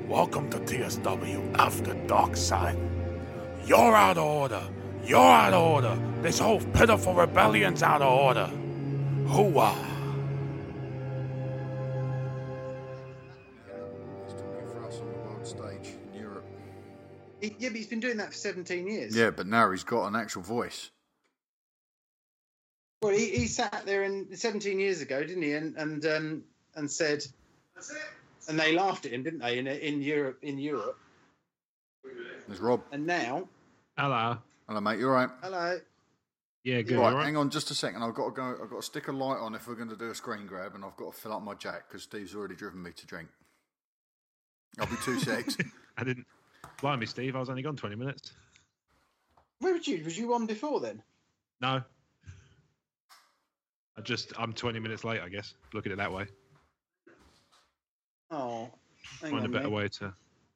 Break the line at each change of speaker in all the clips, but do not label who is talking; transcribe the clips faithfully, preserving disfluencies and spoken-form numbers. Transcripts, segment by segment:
Welcome to T S W After Dark Side. You're out of order. You're out of order. This whole pitiful rebellion's out of order. Hooah.
He's talking for us on the world stage in Europe.
He, yeah, but he's been doing that for seventeen years.
Yeah, but now he's got an actual voice.
Well, he, he sat there in seventeen years ago, didn't he? And and um, and said, "That's it." And they laughed at him, didn't they? In in Europe, in Europe.
There's Rob.
And now,
Hello.
Hello, mate. You all right?
hello.
Yeah, good.
Right,
all right.
hang on just a second. I've got to go. I've got to stick a light on if we're going to do a screen grab, and I've got to fill up my jack because Steve's already driven me to drink. I'll be two secs.
I didn't. Blimey, Steve. I was only gone twenty minutes.
Where was you? Was you on before then?
No. I just. I'm twenty minutes late. I guess. Look at it that way.
Oh, hang
Find
on,
a better
mate.
way to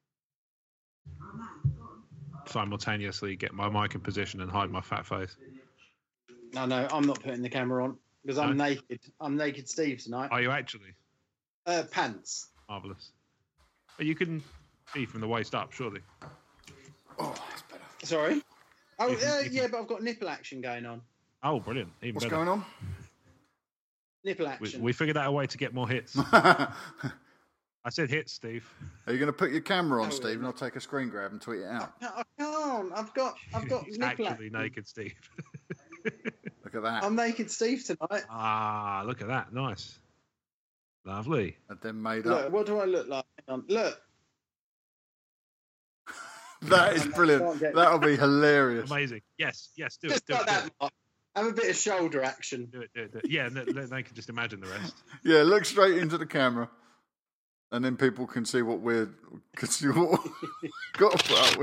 simultaneously get my mic in position and hide my fat face.
No, no, I'm not putting the camera on because I'm
No?
naked. I'm naked, Steve tonight.
Are you actually?
Uh, pants.
Marvellous. But you can be from the waist up, surely.
Oh, that's better.
Sorry. Oh,
You can-
uh,
you can-
yeah, but I've got nipple action going on.
Oh, brilliant. Even
What's
better.
going on?
Nipple
We,
action.
we figured out a way to get more hits.
Are
I said hits, Steve.
you going to put your camera on,
Oh,
Steve,
yeah.
and I'll take a screen grab and tweet it out?
No, I can't. I've got. I've got
He's
nipple
actually
action.
naked, Steve.
Look at that.
I'm naked, Steve tonight.
Ah, look at that. Nice. Lovely.
And then made
Look,
up.
what do I look like? Hang on. Look.
That is
I
brilliant.
can't get-
That'll be hilarious.
Amazing. Yes, yes, do
Just
it. Do
like
it, do
that,
it.
Mark. Have a bit of shoulder action.
Do it, do it, do it. Yeah, and they, they can just imagine the rest.
Yeah, look straight into the camera, and then people can see what we're can see what we've got to put up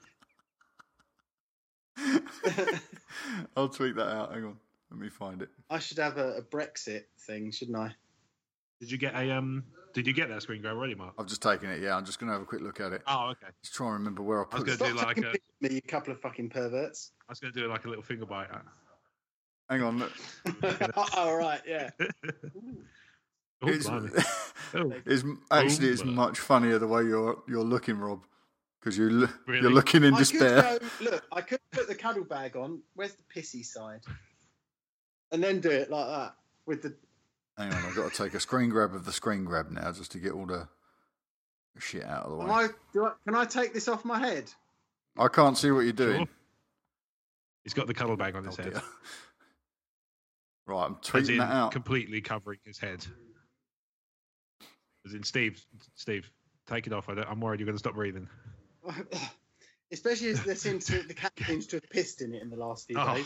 with. I'll tweet that out. Hang on, let me find it.
I should have a, a Brexit thing, shouldn't I?
Did you get a um? Did you get that screen grab already, Mark?
I've just taken it. Yeah, I'm just going to have a quick look at it.
Oh, okay.
Just try and remember where I
I was
put
gonna
it.
do
Stop
like
taking
a-
pictures of me, you couple of fucking perverts.
I was going to do like a little finger bite.
Hang on, look.
All right, yeah.
Oh,
It's,
blimey. Oh,
it's actually it's
Oh, but-
much funnier the way you're you're looking, Rob, because you lo-
Really?
you're looking in
I
despair.
could go, look, I could put the cuddle bag on. Where's the pissy side? And then do it like that with the.
Hang on, I've got to take a screen grab of the screen grab now, just to get all the shit out of the way.
Am I, do I, can I take this off my head?
I can't see what you're doing.
Sure. He's got the cuddle bag on his
Oh,
head.
dear. Right, I'm
As
tweeting
in
that out.
completely covering his head. As in, Steve, Steve, take it off. I don't, I'm worried you're going to stop breathing.
Especially as there seems to, the cat seems to have pissed in it in the last few days.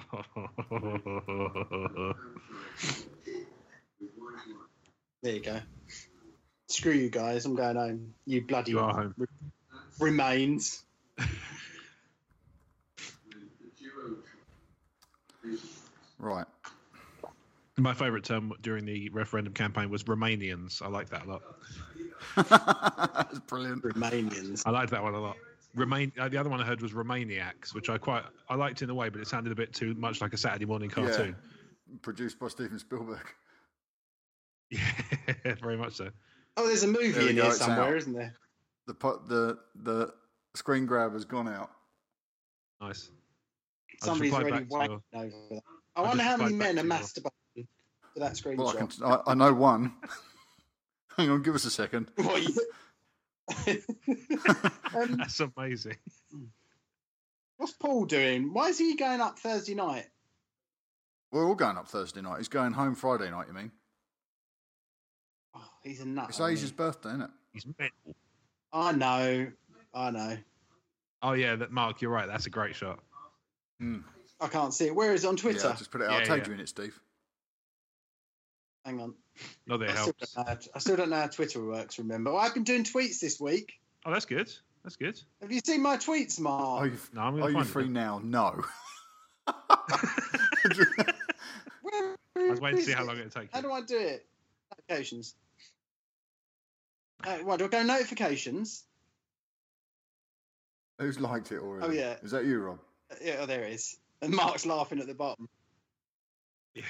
Oh.
There you go. Screw you guys, I'm going home. You bloody
You are home.
re- remains.
Right.
My favourite term during the referendum campaign was Romanians. I like that a lot.
That's brilliant.
Romanians.
I liked that one a lot. Remain. Uh, the other one I heard was Romaniacs, which I quite I liked in a way, but it sounded a bit too much like a Saturday morning cartoon.
Produced by Steven Spielberg.
Yeah, very much so.
Oh, there's a movie
There we
in
go,
here
it's
somewhere,
out.
isn't there?
The pu- the the screen grab has gone out.
Nice. I just
Somebody's
replied
already
back to
wanking
your-
over that. I
I
wonder
just
how many
replied
men are
back
masturbating to that screenshot.
Well, I, can, I, I know one. Hang on, give us a second.
What, you- um,
That's amazing.
what's Paul doing? Why is he going up Thursday night?
We're all going up Thursday night. He's going home Friday night, you mean?
Oh, he's a nut.
It's
isn't
Asia's
he?
birthday, isn't it?
He's mental.
I know. I know.
Oh yeah, that Mark, you're right. That's a great shot.
I can't see it. Where is it on Twitter?
Yeah, just put it out.
Yeah,
I'll tag
yeah.
you in it, Steve.
Hang on.
Not that it
I still,
helps.
don't know how, I still don't know how Twitter works, remember. Well, I've been doing tweets this week.
Oh, that's good. That's good.
Have you seen my tweets, Mark?
Are you,
No, I'm
are
going to
you
find
free
it.
now? No.
Where
I was waiting to
is
see how
it?
long it'd take
How
you.
do I do it? Notifications. Uh, what, do I go notifications?
Who's liked it already?
Oh, yeah.
Is that you, Rob?
Uh, Yeah, oh, there it is. And Mark's laughing at the bottom.
Yeah.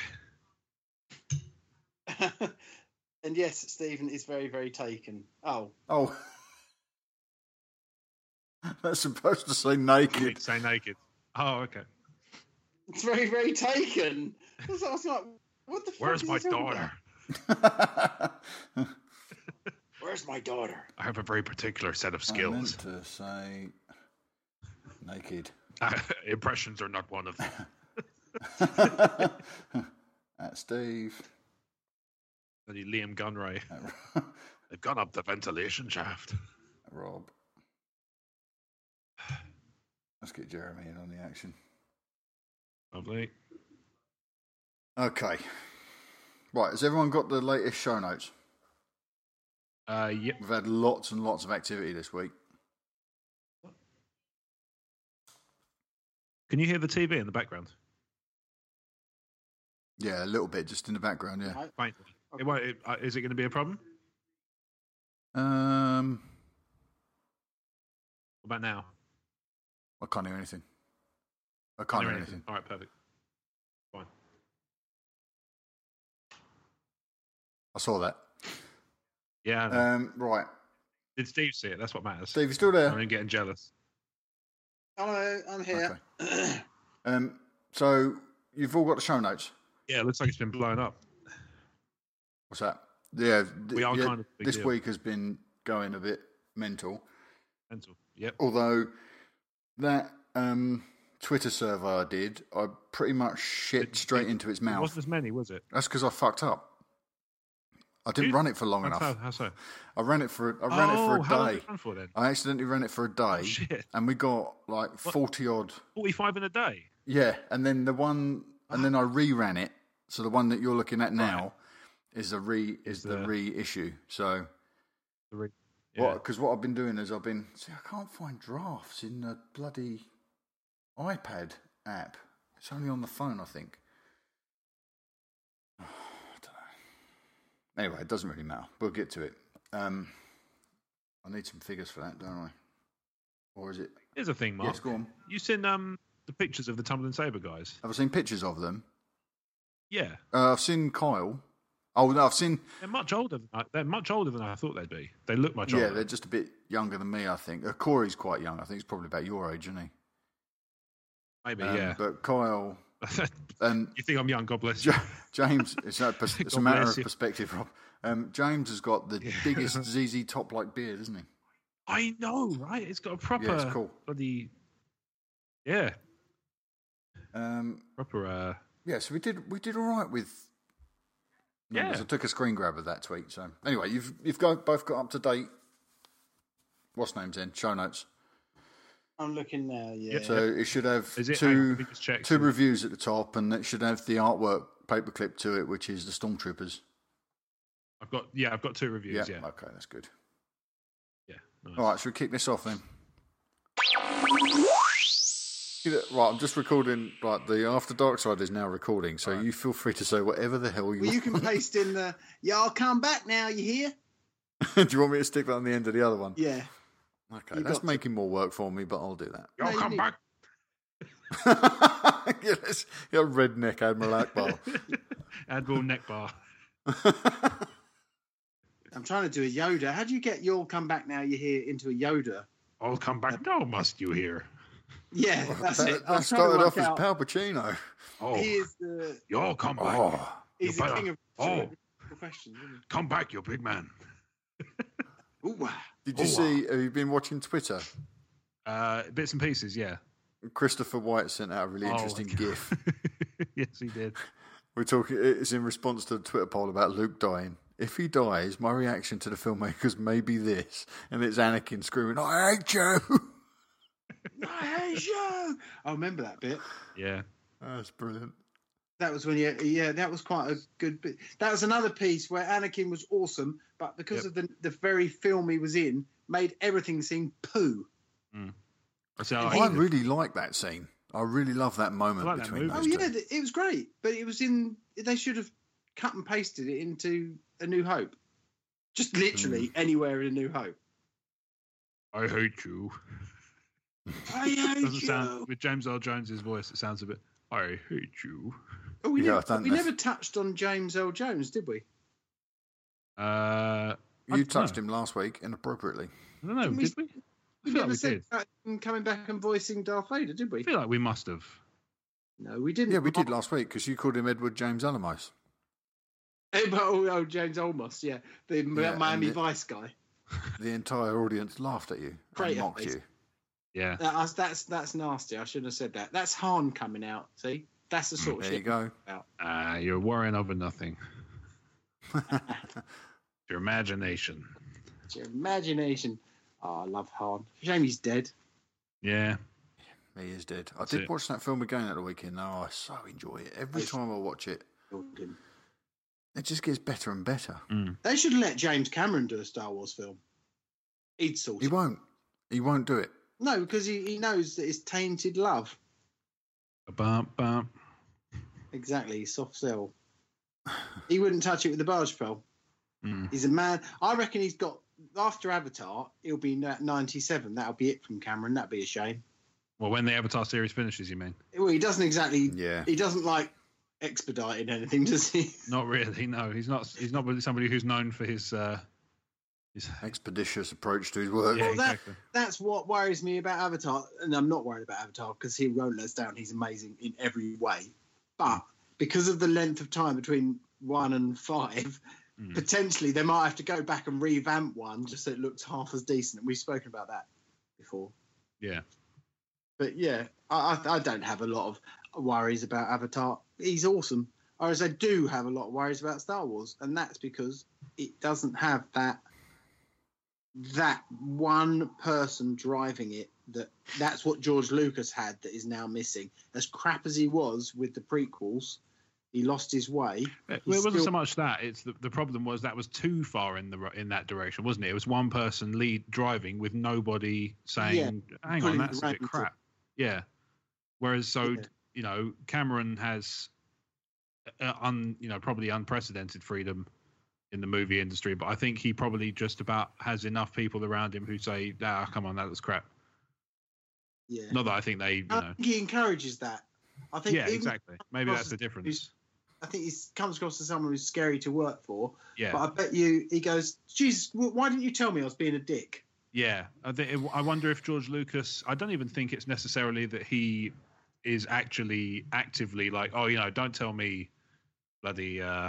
And yes, Stephen is very, very taken. Oh,
Oh, That's supposed to say naked.
Say naked. Oh, okay.
It's very, very taken. I was, I was like, what the fuck?
Where's
is
my
he talking
daughter?
about? Where's my daughter?
I have a very particular set of
I
skills.
meant to say naked.
Impressions are not one of them.
At Steve.
Bloody Liam Gunray. They've gone up the ventilation shaft.
Rob. Let's get Jeremy in on the action.
Lovely.
Okay. Right, has everyone got the latest show notes?
Uh, yep.
We've had lots and lots of activity this week.
Can you hear the T V in the background?
Yeah, a little bit, just in the background, yeah.
Right.
Fine. It won't, it, uh, is it going to be a problem?
Um,
What about now?
I can't hear anything. I can't
Can you
hear anything.
All right, perfect. Fine.
I saw that.
Yeah. I know.
Um, right.
Did Steve see it? That's what matters.
Steve, you still there?
I'm getting jealous.
Hello, I'm here.
Okay. Um, so you've all got the show notes.
Yeah, it looks like it's been blown up.
What's that? Yeah, th-
We are
yeah,
kind of a big
this
deal.
week has been going a bit mental.
Mental. Yep.
Although that um, Twitter survey I did, I pretty much shit
It-
straight
it-
into its
It
mouth.
wasn't as many, was it?
That's because I fucked up. I didn't
Dude,
run it for long
How,
enough.
how so?
I ran it for I ran
oh,
it for
how
a
long
day.
did it run for then?
I accidentally ran it for a day,
Oh, shit.
and we got like
What?
forty odd.
forty-five in a day?
Yeah, and then the one, and then I reran it. So the one that you're looking at now is a re is the
the-
reissue. So
The re-
what?
yeah.
Because what I've been doing is I've been see I can't find drafts in the bloody iPad app. It's only on the phone, I think. I don't know. Anyway, it doesn't really matter. We'll get to it. Um, I need some figures for that, don't I? Or is it?
Here's the thing, Mark.
Yes, go on.
You seen um the pictures of the Tumbling Saber guys?
Have I seen pictures of them?
Yeah,
Uh, I've seen Kyle. Oh no, I've seen.
they're much older. Than I, they're much older than I thought they'd be. They look much
Yeah,
older.
they're just a bit younger than me, I think. Uh, Corey's quite young. I think he's probably about your age, isn't he?
Maybe,
Um,
yeah.
But Kyle and
You think I'm young? God bless you.
Ja- James, it's a, pers- it's a
God
matter
bless
of
you.
perspective, Rob. Um, James has got the
Yeah.
biggest Z Z Top like beard, isn't he?
I know, right? It's got a proper
Yeah, it's cool.
bloody yeah,
Um,
proper. Uh,
yeah, so we did we did all right with numbers.
Yeah.
I took a screen grab of that tweet. So anyway, you've you've got, both got up to date. What's names in show notes?
I'm looking now. Yeah.
So it should have
Is it- hang on,
two
let me just check.
two reviews at the top, and it should have the artwork paperclip to it, which is the Stormtroopers.
I've got yeah, I've got two reviews. Yeah,
Okay, that's good.
yeah. Nice.
All right, should we kick this off then? Right, I'm just recording. Right, the After Dark Side is now recording, so you feel free to say whatever the hell you
Well, you
want.
can paste in the. Yeah, I'll come back now. You hear?
Do you want me to stick that on the end of the other one?
Yeah.
Okay,
You
that's
got to.
making more work for me, but I'll do that.
Y'all
No, you
come
need-
back.
yeah, let's, yeah, redneck Admiral Akbar.
Admiral Neckbar.
I'm trying to do a Yoda. How do you get "You'll come back now"? You hear into a Yoda?
I'll come back now, must you hear?
Yeah, that's
that
it.
that
I'm trying to
started
work
off as
out-
Pal Pacino.
Oh,
He is the.
y'all come back.
Oh,
He's
You
the
better-
king of
oh.
rhetorical questions, isn't
Come back, you big man.
he? Ooh, ah.
did you
Oh,
see? Have you been watching Twitter?
Uh, bits and pieces, yeah.
Christopher White sent out a really
Oh,
interesting
my God.
GIF.
Yes, he did.
We're talking. It's in response to a Twitter poll about Luke dying. If he dies, my reaction to the filmmakers may be this, and it's Anakin screaming, "I hate you!"
I hate you. I remember that bit.
Yeah.
That's brilliant.
That was when, yeah, yeah, that was quite a good bit. That was another piece where Anakin was awesome, but because
Yep.
of the the very film he was in, made everything seem poo.
So
And
I,
he-
I really like that scene. I really love that moment
I like that
between
movie.
Oh
those
yeah,
two.
th- it was great, but it was in. They should have cut and pasted it into A New Hope, just literally
Hmm.
anywhere in A New Hope.
I hate you.
I hate
Doesn't
you.
sound with James Earl Jones's voice. It sounds a bit. I hate you.
Oh, we
Yeah, I
never,
don't
we
know.
never touched on James Earl Jones, did we?
Uh, I
You
don't
touched
know.
him last week inappropriately.
I don't know.
Didn't we-
Did we? I
We
feel like
never
we
said
did.
about him coming back and voicing Darth Vader, did
I
we?
feel like we must have.
No, we didn't.
Yeah, we did last week because you called him Edward James Alamos.
Eh, but, oh, oh, James Olmos, yeah, the
Yeah,
Miami
and the-
Vice guy.
The entire audience laughed at you
Great
and mocked
face.
you.
Yeah.
That's that's that's nasty. I shouldn't have said that. That's Han coming out. See, that's the sort of
There
shit.
you go.
About.
Uh, you're worrying over nothing. Your imagination.
It's your imagination. Oh, I love Han. Shame he's dead.
Yeah.
He is dead. I
That's
did
it.
watch that film again at the weekend. Oh, I so enjoy it. Every
It's-
time I watch it,
Killed him.
it just gets better and better.
Mm.
They should let James Cameron do a Star Wars film. He'd sort
He
it.
won't. He won't do it.
No, because he, he knows that it's tainted love.
Bump, bump.
Exactly, soft sell. He wouldn't touch it with the barge pole.
Mm.
He's a man. I reckon he's got, after Avatar, he'll be na- ninety-seven. That'll be it from Cameron. That'd be a shame.
Well, when the Avatar series finishes, you mean?
Well, he doesn't exactly,
Yeah.
he doesn't like expediting anything, does he?
Not really. No, he's not. He's not really somebody who's known for his. Uh, his
Expeditious approach to his work.
yeah,
Well, that-
exactly.
That's what worries me about Avatar. And I'm not worried about Avatar because he won't let us down. He's amazing in every way. But because of the length of time between one and five,
Mm.
potentially they might have to go back and revamp one just so it looks half as decent. We've spoken about that before.
Yeah.
But yeah, I, I, I don't have a lot of worries about Avatar. He's awesome. Whereas I do have a lot of worries about Star Wars, and that's because it doesn't have that that one person driving it. That that's what George Lucas had that is now missing. As crap as he was with the prequels, he lost his way.
It,
He's
it wasn't
still-
so much that. It's the, the problem was that was too far in the ro- in that direction, wasn't it? It was one person lead driving with nobody saying, "Hang
pulling
on,
the
that's a bit
reins.
crap." Yeah. Whereas, so
Yeah.
you know, Cameron has, uh, un you know, probably unprecedented freedom in the movie industry, but I think he probably just about has enough people around him who say, "Ah, come on, that was crap."
Yeah,
Not that I think they, you
I
know,
think he encourages that. I think
yeah,
even-
exactly. Maybe
across
that's the
the-
difference.
I think he comes across as someone who's scary to work for.
Yeah.
But I bet you he goes, Jesus, wh- why didn't you tell me I was being a dick?
Yeah, I, think, I wonder if George Lucas. I don't even think it's necessarily that he is actually actively like, oh, you know, don't tell me, bloody, uh,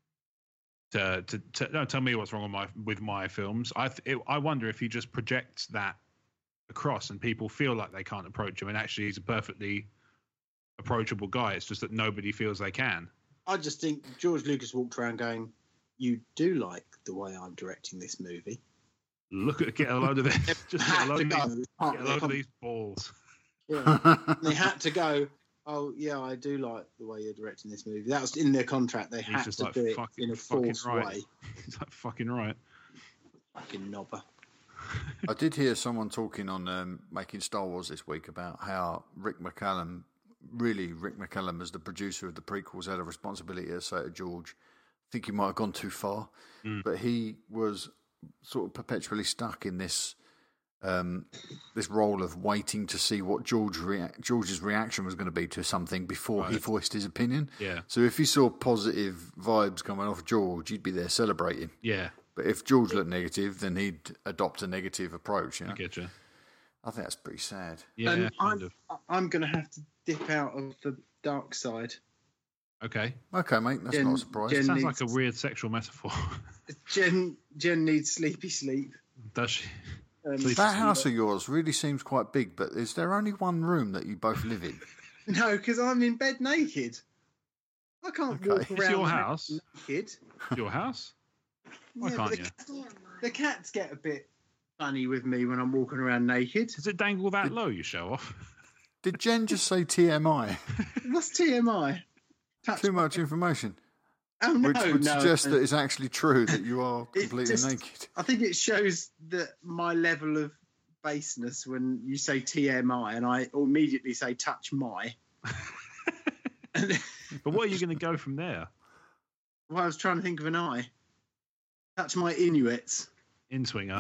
to to, to don't tell me what's wrong with my with my films. I th- it, I wonder if he just projects that across, and people feel like they can't approach him, and actually he's a perfectly approachable guy. It's just that nobody feels they can.
I just think George Lucas walked around going, you do like the way I'm directing this movie.
Look at get a load of this. Just get a
Had
load
to
of
go.
these,
Can't
get a
they?
load of these balls.
Yeah. They had to go, oh, yeah, I do like the way you're directing this movie. That was in their contract. They
He's
had
just
to
like,
do it
fucking-
in a
fucking
forced
right.
way.
He's like fucking right.
Fucking knobber.
I did hear someone talking on um, Making Star Wars this week about how Rick McCallum, really Rick McCallum as the producer of the prequels, had a responsibility to say to George, I think he might have gone too far,
Mm.
but he was sort of perpetually stuck in this um, this role of waiting to see what George rea- George's reaction was going to be to something before he
Right.
voiced his opinion.
Yeah,
So if you saw positive vibes coming off George, you'd be there celebrating.
yeah.
But if George looked negative, then he'd adopt a negative approach. You know?
I get you.
I think that's pretty sad.
Yeah,
And
kind
I'm,
of.
I'm going to have to dip out of the dark side.
Okay.
Okay, mate, that's
Jen-
not a surprise.
Jen-
Sounds
needs-
like a weird sexual metaphor.
Jen Jen needs sleepy sleep.
Does she?
Um,
Sleep-
That house of yours really seems quite big, but is there only one room that you both live in?
No, because I'm in bed naked. I can't
Okay.
walk
It's
around
your
the
house?
naked.
Your house? Why
Yeah,
can't
but
you?
the, cats- the cats get a bit funny with me when I'm walking around naked.
Does it dangle that low, you show off?
Did Jen just say T M I?
What's T M I? Touch
Too much information,
Oh no,
which would
no.
suggest that it's actually true that you are
It
completely
just-
naked.
I think it shows that my level of baseness when you say T M I and I immediately say touch my. And
But what are you going to go from there?
well, I was trying to think of an I. Touch my Inuits.
In swinger.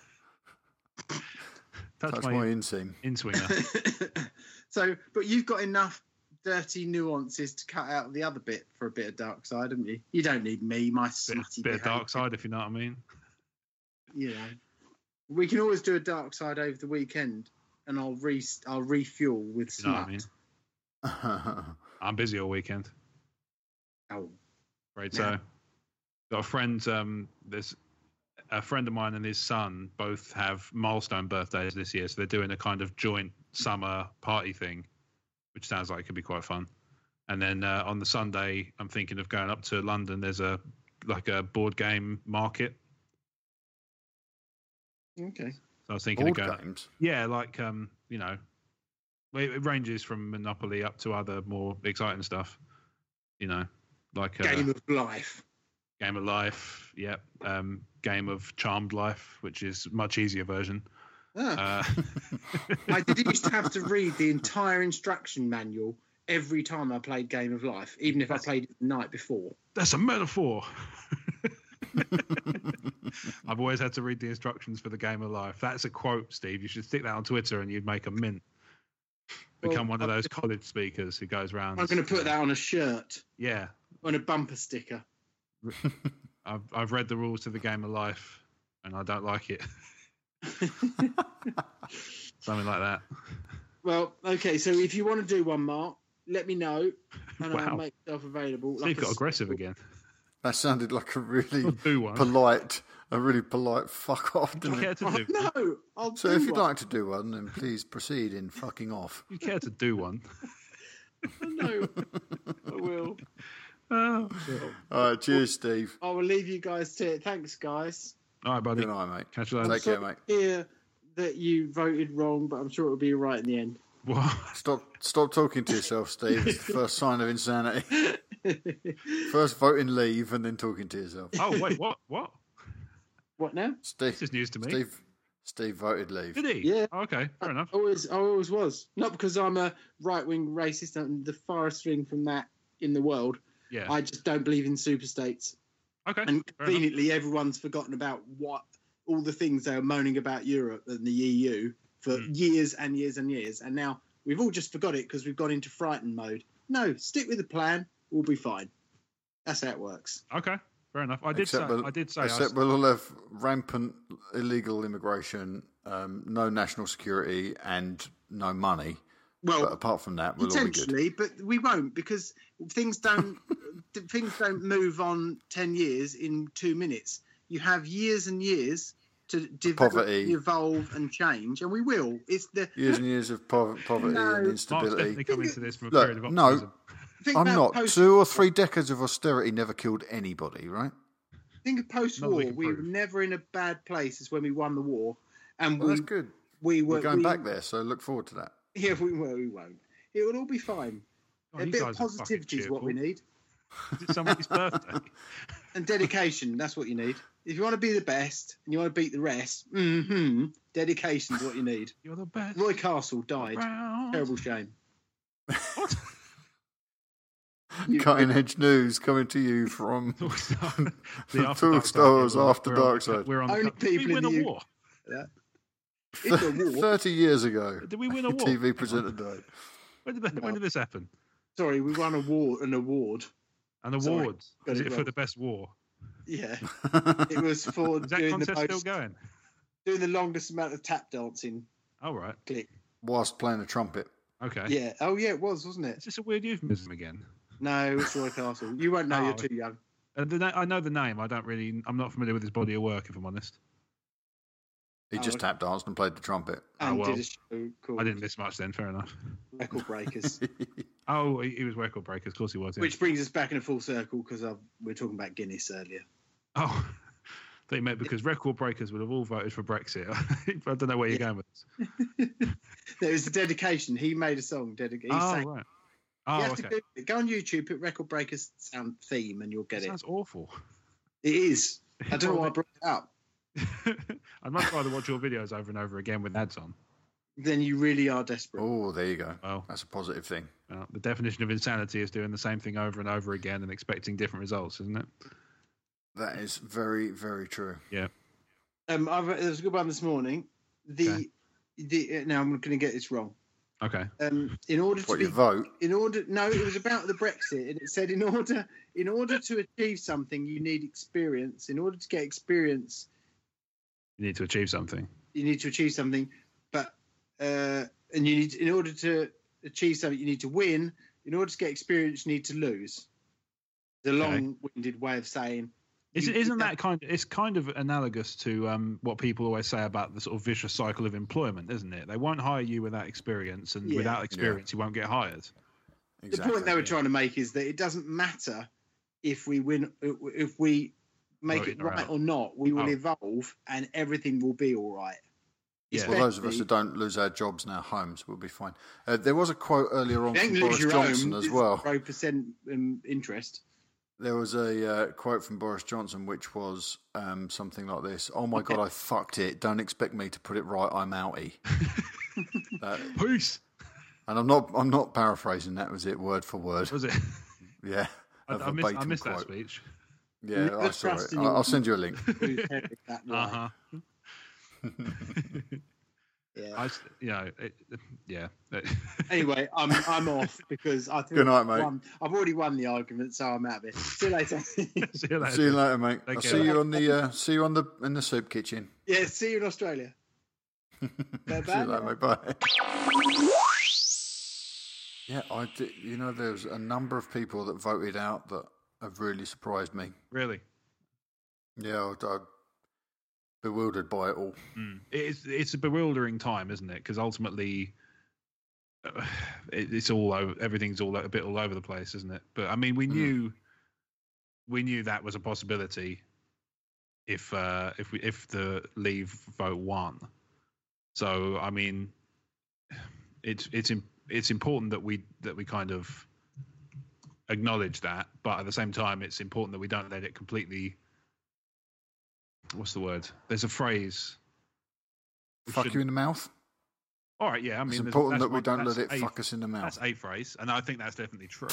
Touch,
Touch
my,
my inseam.
in swinger.
So, but you've got enough dirty nuances to cut out the other bit for a bit of dark side, haven't you? You don't need me, my
Bit,
smutty
bit of dark
behaviour.
side, if you know what I mean.
You know, We can always do a dark side over the weekend, and I'll re I'll refuel with
You know what
smut.
I mean? I'm busy all weekend.
Oh,
Right,
Yeah.
so got a friend. Um, there's a friend of mine and his son both have milestone birthdays this year, so they're doing a kind of joint summer party thing, which sounds like it could be quite fun. And then uh, on the Sunday, I'm thinking of going up to London. There's a like a board game market,
okay.
so I was thinking
Board
of going.
games.
Yeah, like um, you know, it, it ranges from Monopoly up to other more exciting stuff. You know, like uh,
Game of life.
Game of Life, yep. Um, Game of Charmed Life, which is a much easier version.
Ah.
Uh,
I did used to have to read the entire instruction manual every time I played Game of Life, even if I played it the night before.
That's a metaphor. I've always had to read the instructions for the Game of Life. That's a quote, Steve. You should stick that on Twitter and you'd make a mint. Become
Well,
one of
I'm
those college speakers who goes around.
I'm going to put that on a shirt,
Yeah.
on a bumper sticker.
I've, I've read the rules to the Game of Life and I don't like it. Something like that.
Well, okay, so if you want to do one, Mark, let me know, and
Wow.
I'll make myself available.
Steve
a
got aggressive
staple.
again.
That sounded like a really
I'll do one.
polite, a really polite fuck off,
Do you
didn't
care
it?
to do
Oh, no, I'll
So
do
if you'd
one.
like to do one, then please proceed in fucking off.
You care to do one?
No, I will.
Oh.
All right, cheers, Steve.
I will leave you guys to it. Thanks, guys.
All right, buddy.
Good night, mate.
Catch you later.
Take care,
Sorry
mate.
to hear that you voted wrong, but I'm sure it'll be right in the end.
What?
Stop, stop talking to yourself, Steve. It's the first sign of insanity. First voting leave and then talking to yourself.
Oh, wait, what? What?
What now?
Steve,
This is news to me.
Steve, Steve voted leave.
Did he?
Yeah.
Oh, okay, fair enough.
I always, I always was. Not because I'm a right-wing racist. I'm the farthest thing from that in the world.
Yeah.
I just don't believe in super states.
Okay.
And
fair enough.
conveniently, everyone's forgotten about what all the things they were moaning about Europe and the E U for
Mm.
years and years and years. And now we've all just forgot it because we've gone into frightened mode. No, stick with the plan. We'll be fine. That's how it works.
Okay, fair enough. I did
Except
say.
we'll-
I did say. I
Except
s-
we'll all have rampant illegal immigration, um, no national security, and no money.
Well,
But apart from that, we'll all be good.
potentially, but we won't because things don't things don't move on ten years in two minutes. You have years and years to develop,
Poverty.
evolve, and change, and we will. It's the
Years and years of po- poverty
No.
and
Mark's definitely
instability.
coming to this from a
Look,
period of
no.
optimism.
think
I'm
about
not.
Post,
Two or three decades of austerity never killed anybody, right?
think of
Not that
post-war.
we can
We were
prove.
never in a bad place as when we won the war, and
Well,
we
that's good.
we were
We're going
we,
back there, so look forward to that.
Yeah, we were. We won't. It will all be fine.
Oh,
a
you
bit of
guys are fucking
positivity is what we
cheerful.
need,
Is it somebody's birthday?
and dedication. That's what you need. If you want to be the best and you want to beat the rest, mm-hmm, dedication is what you need.
You're the best.
Roy Castle died.
around.
Terrible shame.
What?
You-
Cutting edge news coming to you from
the
From
After
Talk
Dark
Stars
Side. We're-
After
we're on
Dark
the-
Side.
We're on the
Only
Did we
people
win
in the
a
U-
war?
It's a war.
thirty years ago.
Did we win a
A
war?
T V presenter died.
When did, that, when did this happen?
Sorry, we won a war, an award.
An
Sorry,
award?
got
Is
it
it for
wrong.
the best war?
Yeah, it was for
Is that
doing the
contest
most,
still going?
doing the longest amount of tap dancing.
Oh, right.
Click.
Whilst playing a trumpet.
Okay.
Yeah. Oh, yeah, it was, wasn't it?
Is this a weird euphemism again?
No, it's Roy Castle. You won't know.
Oh,
You're too young.
Uh, the na- I know the name. I don't really. I'm not familiar with his body of work, if I'm honest.
He
Oh,
just
okay.
tap danced and played the trumpet.
And
well,
did a show called
I didn't miss much then. Fair enough.
Record Breakers.
Oh, he, he was record breaker. Of course he was. Yeah.
Which brings us back in a full circle because we were talking about Guinness earlier.
Oh, they meant because record breakers would have all voted for Brexit. I don't know where you're
Yeah.
going with this.
There was the dedication. He made a song. Dedica- he
Oh,
sang.
right.
You
Oh,
have
okay.
to Google it. Go on YouTube, put Record Breakers sound theme, and you'll get
That
it.
sounds awful.
It is. I don't know why I brought it up.
I'd much rather watch your videos over and over again with ads on.
Then you really are desperate.
Oh, there you go.
Well,
That's a positive thing.
well, the definition of insanity is doing the same thing over and over again and expecting different results, isn't it?
That is very, very true.
Um, I've, there was a good one this morning. The,
Okay.
the now I'm going to get this wrong.
Okay.
Um, in order to
What,
be,
your vote?
in order, no, it was about the Brexit, and it said in order, in order to achieve something, you need experience. In order to get experience,
You need to achieve something.
you need to achieve something, but uh, and you need in order to achieve something, you need to win. In order to get experience, you need to lose. It's a
Okay.
long-winded way of saying.
Is,
you-
isn't that kind? It's kind of analogous to um, what people always say about the sort of vicious cycle of employment, isn't it? They won't hire you without experience, and
Yeah.
without experience, you won't get hired.
The point they were trying to make is that it doesn't matter if we win, if we make
Vote
it
in or
right
out.
or not. We will
Oh.
evolve, and everything will be all right.
Yeah.
Well, those of us
Especially-
who don't lose our jobs and our homes will be fine. Uh, there was a quote earlier on
You
from
don't
Boris
lose your
Johnson
home,
as
it's
well.
zero percent um, interest.
There was a uh, quote from Boris Johnson which was um, something like this: "Oh my god, I fucked it! Don't expect me to put it right. I'm outie." uh,
Peace.
and I'm not. I'm not paraphrasing. That was it, word for word.
Was it?
Yeah,
I,
a
I missed, I
verbatim
missed that
quote.
speech.
Yeah,
Never
I saw
trust
it.
in
I'll,
your-
I'll send you a link.
Who's headed that way.
Uh huh.
Yeah.
I, s- you know, it, yeah.
Anyway, I'm I'm off because I think
Good night,
I've
mate.
won- I've already won the argument, so I'm out of it. See you later.
See you later.
See you later, mate.
Take
I'll
care.
see you on the. Uh, see you on the in the soup kitchen.
Yeah, see you in Australia.
See you later, mate. Bye. Yeah, I did, you know, there's a number of people that voted out that have really surprised me.
Really.
Yeah, I, I'm bewildered by it all.
Mm. It's it's a bewildering time, isn't it? Because ultimately, uh, it, it's all over. Everything's all a bit all over the place, isn't it? But I mean, we
Mm.
knew we knew that was a possibility if uh, if we if the Leave vote won. So I mean, it's it's im- it's important that we that we kind of acknowledge that, but at the same time, it's important that we don't let it completely. What's the word? There's a phrase. We
Fuck you
shouldn't-
in the mouth.
All right, yeah. I mean,
It's
there's-
important
that's
that we
one-
don't
that's
let it
a-
fuck us in the mouth.
That's a phrase, and I think that's definitely true.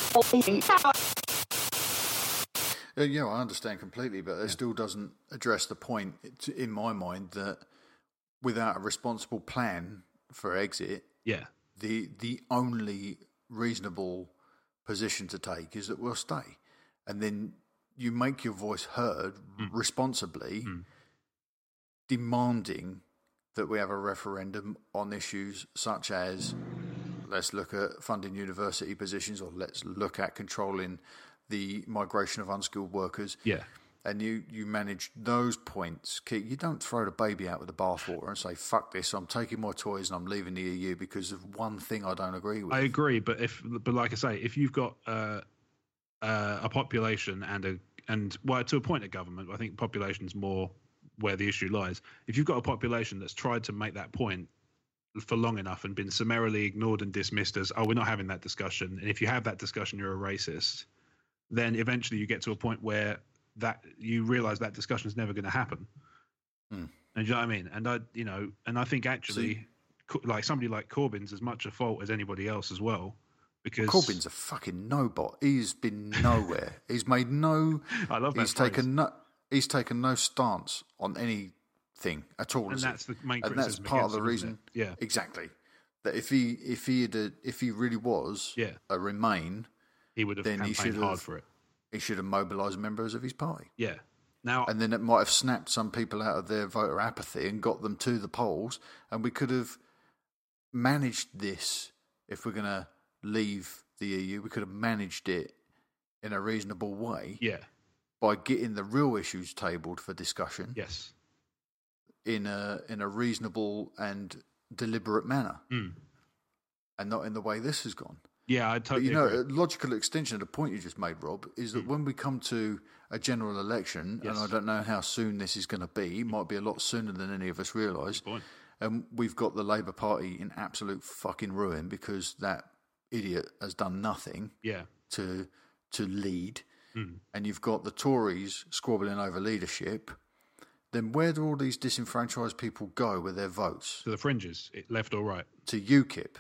Uh, yeah, I understand completely, but it still doesn't address the point, it's- in my mind, that without a responsible plan for exit,
Yeah,
the the only reasonable position to take is that we'll stay, and then you make your voice heard
Mm.
responsibly,
Mm.
demanding that we have a referendum on issues such as let's look at funding university positions, or let's look at controlling the migration of unskilled workers.
yeah,
And you, you manage those points. You don't throw the baby out with the bathwater and say, fuck this, I'm taking my toys and I'm leaving the E U because of one thing I don't agree with.
I agree. But if, but like I say, if you've got uh, uh, a population and a and well, to a point of government, I think population's more where the issue lies. If you've got a population that's tried to make that point for long enough and been summarily ignored and dismissed as, oh, we're not having that discussion, and if you have that discussion, you're a racist, then eventually you get to a point where that you realize that discussion is never going to happen.
Hmm.
And you know what I mean? And I, you know, and I think actually,
See-
Co- like somebody like Corbyn's as much a fault as anybody else as well, because
Corbyn's a fucking no-bot. He's been nowhere. He's made no...
I love that
He's
phrase.
taken no... He's taken no stance on anything at all.
and
has he?
that's the main
and that's
criticism
part of
against
the
him, isn't
reason.
it? Yeah,
Exactly. That if he if he had a, if he really was
yeah,
a Remain,
he would have
then he
campaigned
should
hard
have-
for it.
he should have mobilised members of his party.
Yeah. Now,
And then it might have snapped some people out of their voter apathy and got them to the polls. And we could have managed this, if we're going to leave the E U, we could have managed it in a reasonable way
yeah,
by getting the real issues tabled for discussion
yes,
in a in a reasonable and deliberate manner,
Mm.
and not in the way this has gone.
yeah, I
But
totally
you know,
agree.
a logical extension of the point you just made, Rob, is that when we come to a general election,
Yes.
and I don't know how soon this is going to be, it might be a lot sooner than any of us realise,
Good point.
and we've got the Labour Party in absolute fucking ruin because that idiot has done nothing
Yeah,
to to lead,
Mm.
and you've got the Tories squabbling over leadership, then where do all these disenfranchised people go with their votes?
to the fringes, it, left or right.
To UKIP.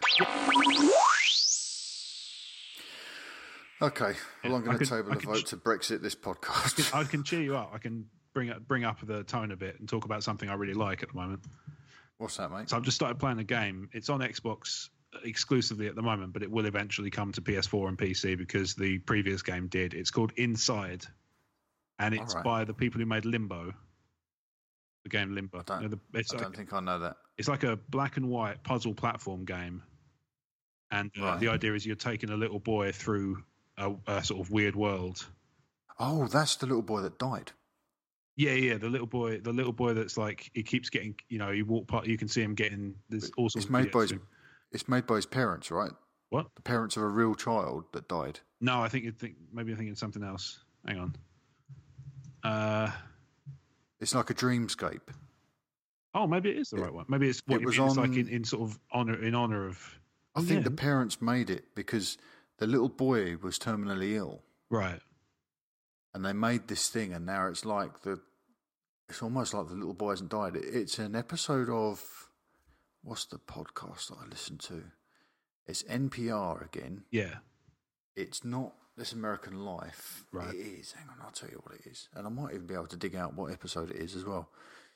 Okay, well, I'm
I
going to
could-
table
I
a
could
vote
ch-
to Brexit this podcast.
I can cheer you up. I can bring up bring up the tone a bit and talk about something I really like at the moment.
What's that, mate?
So I've just started playing a game. It's on Xbox exclusively at the moment, but it will eventually come to P S four and P C because the previous game did. It's called Inside, and it's
Alright.
by the people who made Limbo. The game Limbo.
I don't,
You know, the, it's
I
like,
don't think I know that.
It's like a black and white puzzle platform game, and uh,
Right.
the idea is you're taking a little boy through a, a sort of weird world.
Oh, that's the little boy that died.
Yeah, yeah, the little boy, the little boy that's like he keeps getting, you know, you walk part, you can see him getting this all sorts
It's
of
made by
idiots
his,
to-
it's made by his parents, right?
What?
The parents of a real child that died.
No, I think you think maybe I'm thinking something else. Hang on. Uh
It's like a dreamscape.
oh, maybe it is the
It-
right one. Maybe it's what
it
you
was
mean. It's like
on-
in, in sort of honor in honor of.
I
Oh,
think
yeah.
the parents made it because the little boy was terminally ill,
Right.
and they made this thing, and now it's like the, it's almost like the little boy hasn't died. It, it's an episode of, what's the podcast that I listen to? It's N P R again.
Yeah.
It's not This American Life.
Right.
It is. Hang on, I'll tell you what it is, and I might even be able to dig out what episode it is as well.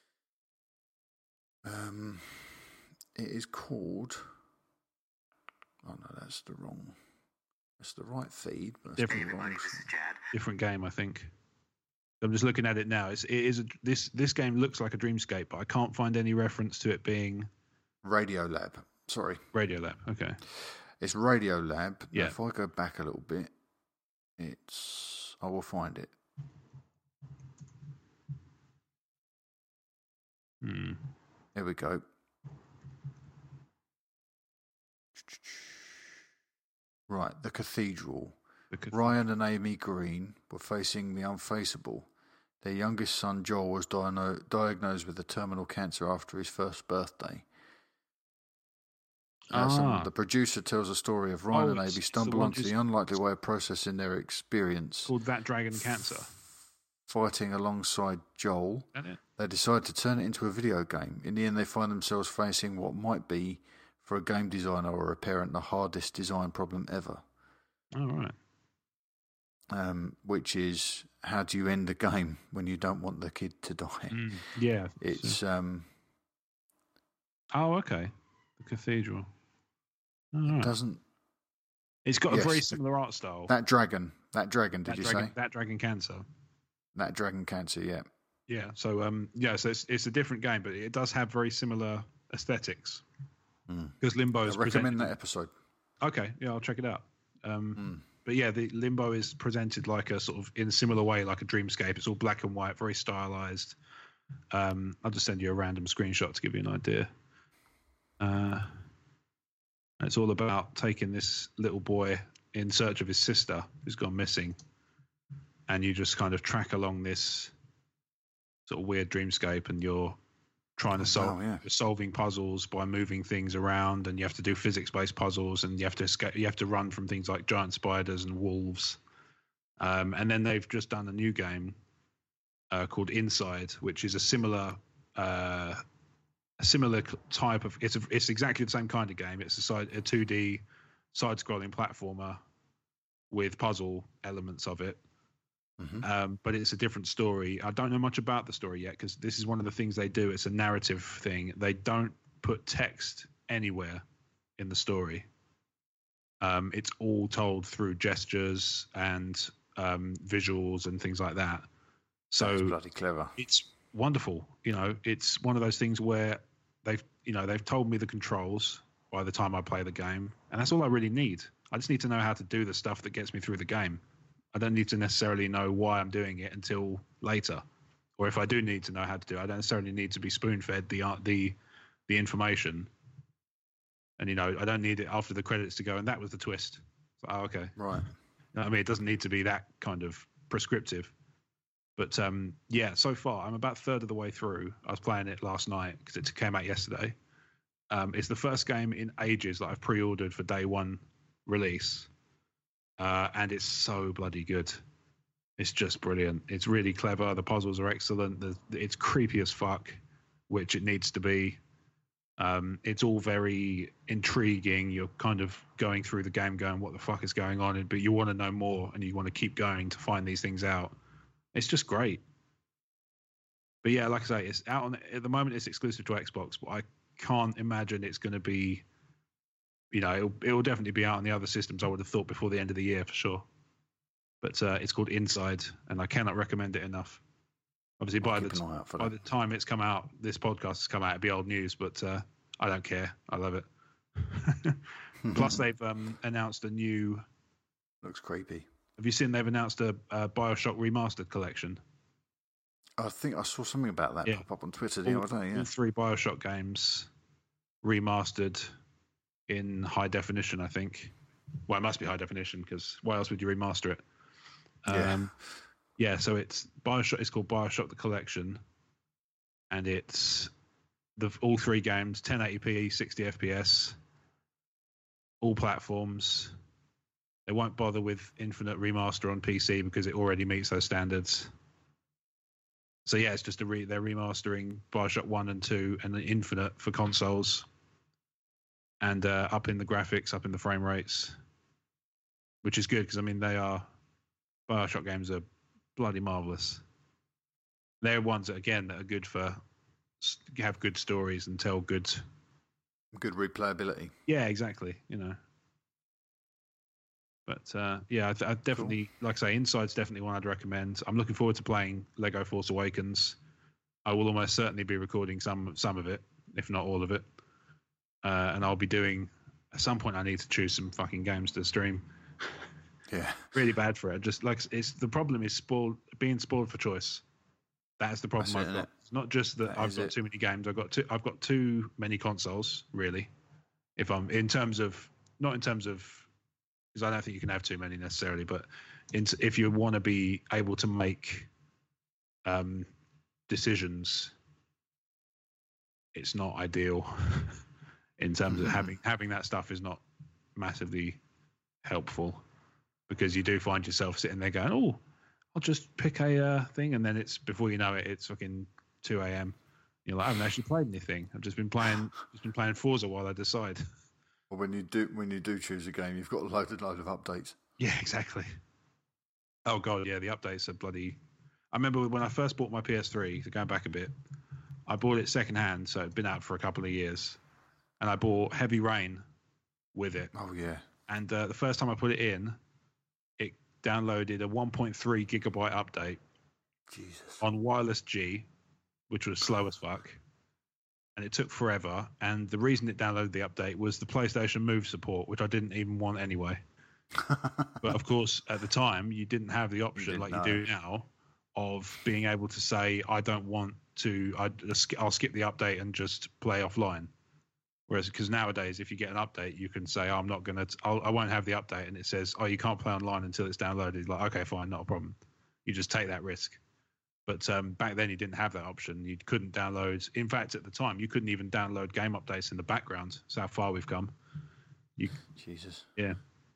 Um, it is called. Oh no, that's the wrong. That's the right feed, but that's
Different.
the wrong.
Different game, I think. I'm just looking at it now. It's it is a, this this game looks like a Dreamscape, but I can't find any reference to it being
Radio Lab. Sorry,
Radiolab. Okay.
it's Radio Lab. Now,
Yeah.
if I go back a little bit, it's. I will find it.
Hmm.
Here we go. Right, the Cathedral.
The cath-
Ryan and Amy Green were facing the unfaceable. Their youngest son, Joel, was diano- diagnosed with a terminal cancer after his first birthday. Uh, some-
Ah.
the producer tells a story of Ryan
Oh,
and
it's-
Amy
it's the
stumble
one-
onto the
it's-
unlikely way of processing their experience,
called That Dragon Cancer.
fighting alongside Joel.
Is that it?
They decide to turn it into a video game. In the end, they find themselves facing what might be, for a game designer or a parent, the hardest design problem ever.
All right.
Um, which is, how do you end the game when you don't want the kid to die?
Mm, yeah.
It's um,
Oh, okay. The Cathedral. All right.
doesn't
It's got a
yes,
very
the-
similar art style.
that dragon? That dragon? Did
That
you
dragon,
say
That Dragon Cancer.
that dragon cancer? Yeah.
Yeah. So um yeah, so it's it's a different game, but it does have very similar aesthetics.
Mm.
Because Limbo
I
is
recommend
presented-
that episode.
Okay, yeah, I'll check it out. Um,
Mm.
But yeah, the Limbo is presented like a sort of in a similar way, like a dreamscape. It's all black and white, very stylized. Um, I'll just send you a random screenshot to give you an idea. Uh, it's all about taking this little boy in search of his sister who's gone missing, and you just kind of track along this sort of weird dreamscape, and you're trying to
Oh,
solve
wow, yeah.
you're solving puzzles by moving things around, and you have to do physics-based puzzles, and you have to escape. You have to run from things like giant spiders and wolves. Um, and then they've just done a new game uh, called Inside, which is a similar, uh, a similar type of. It's a, it's exactly the same kind of game. It's a side a two D side-scrolling platformer with puzzle elements of it.
Mhm.
Um, but it's a different story. I don't know much about the story yet because this is one of the things they do. It's a narrative thing. They don't put text anywhere in the story. Um, it's all told through gestures and um, visuals and things like that. So
That's bloody clever.
it's wonderful. You know, it's one of those things where they've, you know, they've told me the controls by the time I play the game, and that's all I really need. I just need to know how to do the stuff that gets me through the game. I don't need to necessarily know why I'm doing it until later, or if I do need to know how to do it, I don't necessarily need to be spoon-fed the art, the the information. And you know, I don't need it after the credits to go, and that was the twist. So, oh, okay.
Right.
You know what I mean, it doesn't need to be that kind of prescriptive. But um, yeah, so far I'm about a third of the way through. I was playing it last night because it came out yesterday. Um, it's the first game in ages that I've pre-ordered for day one release, uh, and it's so bloody good. It's just brilliant. It's really clever. The puzzles are excellent. The, it's creepy as fuck, which it needs to be. Um, it's all very intriguing. You're kind of going through the game going, what the fuck is going on? But you want to know more, and you want to keep going to find these things out. It's just great. But yeah, like I say, it's out on at the moment. It's exclusive to Xbox, but I can't imagine it's going to be. You know, it'll, it'll definitely be out on the other systems. I would have thought before the end of the year for sure. But uh, it's called Inside, and I cannot recommend it enough. Obviously, by the
keep an eye out for
by
that.
the time it's come out, this podcast has come out. It'll be old news, but uh, I don't care. I love it. Plus, they've um, announced a new.
Looks creepy.
Have you seen they've announced a, a Bioshock remastered collection?
I think I saw something about that
Yeah.
pop up on Twitter the
all,
other day. Yeah.
all three Bioshock games remastered in high definition, I think. Well, it must be high definition because why else would you remaster it?
Yeah.
Um, yeah, so it's Bioshock. It's called Bioshock the Collection, and it's the all three games, ten eighty p, sixty F P S, all platforms. They won't bother with Infinite Remaster on P C because it already meets those standards. So yeah, it's just a re- they're remastering Bioshock one and two and the Infinite for consoles, and uh, up in the graphics, up in the frame rates, which is good because I mean they are Bioshock games are bloody marvelous. They're ones that again that are good for have good stories and tell good.
Good replayability.
Yeah, exactly. You know. But uh, yeah, I, th- I definitely, cool. like I say, Inside's definitely one I'd recommend. I'm looking forward to playing Lego Force Awakens. I will almost certainly be recording some some of it, if not all of it. Uh, and I'll be doing, at some point I need to choose some fucking games to stream.
Yeah.
Really bad for it. Just like it's the problem is spoiled, being spoiled for choice. That's the problem
That's
I've
it,
got. It's not just that,
that
I've got
it.
too many games. I've got too, I've got too many consoles, really. If I'm in terms of, not in terms of, because I don't think you can have too many necessarily, but in, if you want to be able to make um, decisions, it's not ideal. In terms of having having that stuff is not massively helpful, because you do find yourself sitting there going, "Oh, I'll just pick a uh, thing," and then it's before you know it, it's fucking two a.m. You're like, "I haven't actually played anything. I've just been playing, just been playing Forza while I decide."
Well, when you do when you do choose a game, you've got a load and load of updates.
Yeah, exactly. Oh god, yeah, the updates are bloody. I remember when I first bought my P S three. So going back a bit, I bought it second hand, so it'd been out for a couple of years, and I bought Heavy Rain with it.
Oh yeah.
And uh, the first time I put it in, it downloaded a one point three gigabyte update.
Jesus.
On wireless G, which was slow as fuck. And it took forever. And the reason it downloaded the update was the PlayStation Move support, which I didn't even want anyway. But of course, at the time, you didn't have the option,
you
like
know.
you do now, of being able to say, I don't want to, I, I'll skip the update and just play offline. Whereas, because nowadays, if you get an update, you can say, oh, I'm not going to, I won't have the update. And it says, oh, you can't play online until it's downloaded. Like, okay, fine, not a problem. You just take that risk. But um, back then, you didn't have that option. You couldn't download. In fact, at the time, you couldn't even download game updates in the background. That's how far we've come. You,
Jesus.
yeah.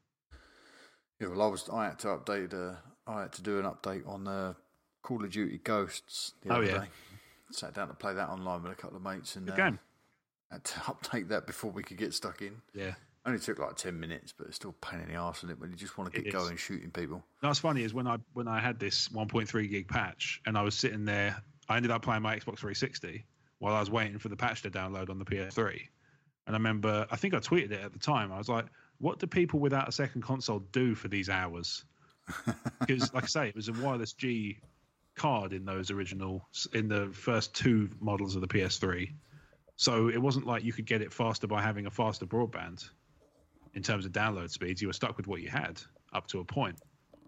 Yeah. Well, I was. I had to update. Uh, I had to do an update on uh, Call of Duty Ghosts the
Oh,
other
yeah.
day. Sat down to play that online with a couple of mates, and
Good
uh,
game.
had to update that before we could get stuck in.
Yeah.
Only took like ten minutes, but it's still a pain in the arse, isn't it? When you just want to
It
get
is.
going shooting people.
No, what's funny is when I when I had this one point three gig patch and I was sitting there, I ended up playing my Xbox three sixty while I was waiting for the patch to download on the P S three. And I remember, I think I tweeted it at the time. I was like, what do people without a second console do for these hours? Because, like I say, it was a wireless G card in those original, in the first two models of the P S three. So it wasn't like you could get it faster by having a faster broadband. In terms of download speeds, you were stuck with what you had up to a point,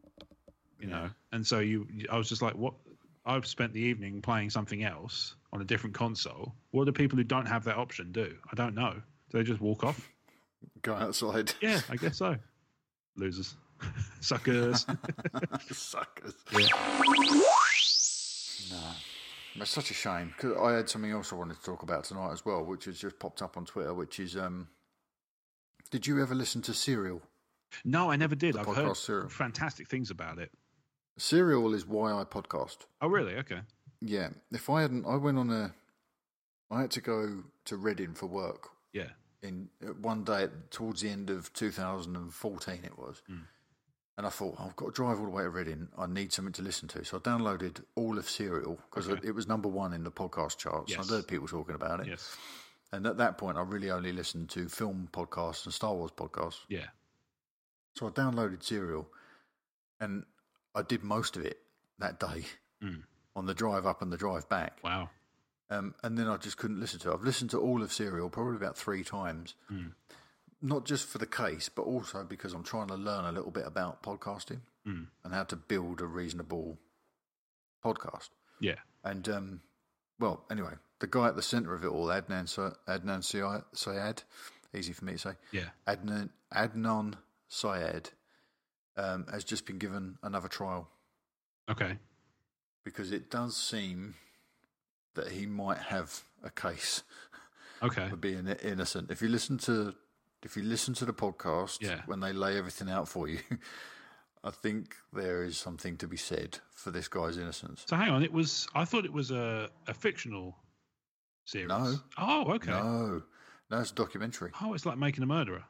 you know. And so you, I was just like, what? I've spent the evening playing something else on a different console. What do people who don't have that option do? I don't know. Do they just walk off?
Go outside.
Yeah, I guess so. Losers, suckers.
Suckers.
Yeah.
No. That's such a shame, because I had something else I wanted to talk about tonight as well, which has just popped up on Twitter, which is, um, did you ever listen to Serial?
No, I never did.
The
I've
podcast
heard
Serial.
fantastic things about it.
Serial is why I podcast.
Oh, really? Okay.
Yeah. If I hadn't, I went on a, I had to go to Reading for work
Yeah.
in uh, one day towards the end of two thousand fourteen it was.
Mm.
And I thought, I've got to drive all the way to Reading. I need something to listen to. So I downloaded all of Serial because
Okay.
it was number one in the podcast charts.
Yes.
I'd heard people talking about it.
Yes.
And at that point, I really only listened to film podcasts and Star Wars podcasts.
Yeah.
So I downloaded Serial, and I did most of it that day
Mm.
on the drive up and the drive back.
Wow.
Um, and then I just couldn't listen to it. I've listened to all of Serial probably about three times,
mm.
not just for the case, but also because I'm trying to learn a little bit about podcasting
mm.
and how to build a reasonable podcast.
Yeah.
And, um, well, anyway, the guy at the centre of it all, Adnan, Adnan Syed, easy for me to say.
Yeah.
Adnan, Adnan Syed um, has just been given another trial.
Okay.
Because it does seem that he might have a case
okay.
for being innocent. If you listen to if you listen to the podcast
yeah.
when they lay everything out for you, I think there is something to be said for this guy's innocence.
So hang on, it was I thought it was a, a fictional series.
No.
Oh, okay.
No. No, it's a documentary.
Oh, it's like Making a Murderer.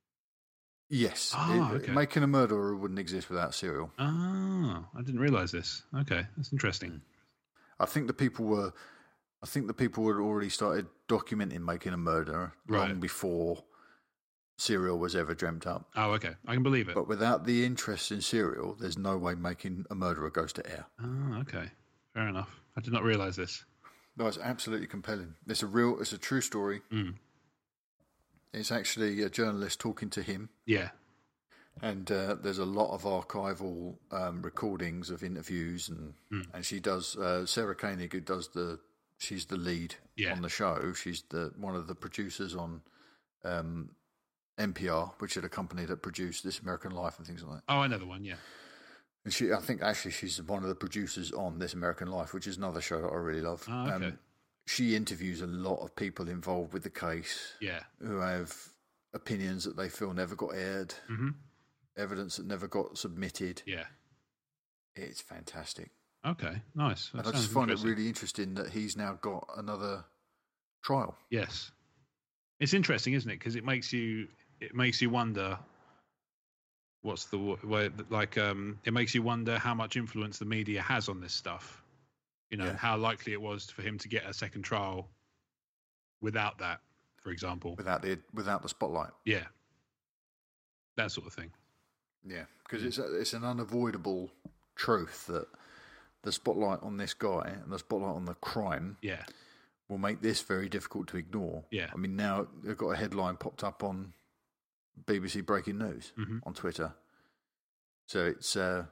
Yes.
Oh,
it,
okay.
Making a Murderer wouldn't exist without Serial.
Oh, I didn't realise this. Okay, that's interesting.
I think the people were I think the people had already started documenting Making a Murderer
right.
long before Serial was ever dreamt up.
Oh, okay. I can believe it.
But without the interest in Serial, there's no way Making a Murderer goes to air.
Oh, okay. Fair enough. I did not realise this.
No, it's absolutely compelling. It's a real, it's a true story.
Mm.
It's actually a journalist talking to him.
Yeah.
And uh, there's a lot of archival um, recordings of interviews, and
mm.
and she does uh, Sarah Koenig, who does the she's the lead
yeah.
on the show. She's the one of the producers on um, N P R, which is a company that produced This American Life and things like that.
Oh, another one, yeah.
And she, I think actually she's one of the producers on This American Life, which is another show that I really love.
Oh, okay.
Um, she interviews a lot of people involved with the case,
yeah,
who have opinions that they feel never got aired,
mm-hmm.
evidence that never got submitted.
Yeah,
it's fantastic.
Okay, nice. That
and I just find it really interesting that he's now got another trial.
Yes, it's interesting, isn't it? Because it makes you it makes you wonder. What's the way? Like, um, it makes you wonder how much influence the media has on this stuff. You know,
yeah.
how likely it was for him to get a second trial without that, for example.
Without the without the spotlight.
Yeah. That sort of thing.
Yeah, because it's a, it's an unavoidable truth that the spotlight on this guy and the spotlight on the crime
yeah.
will make this very difficult to ignore.
Yeah.
I mean, now they've got a headline popped up on B B C Breaking News
mm-hmm.
on Twitter. So it's, uh,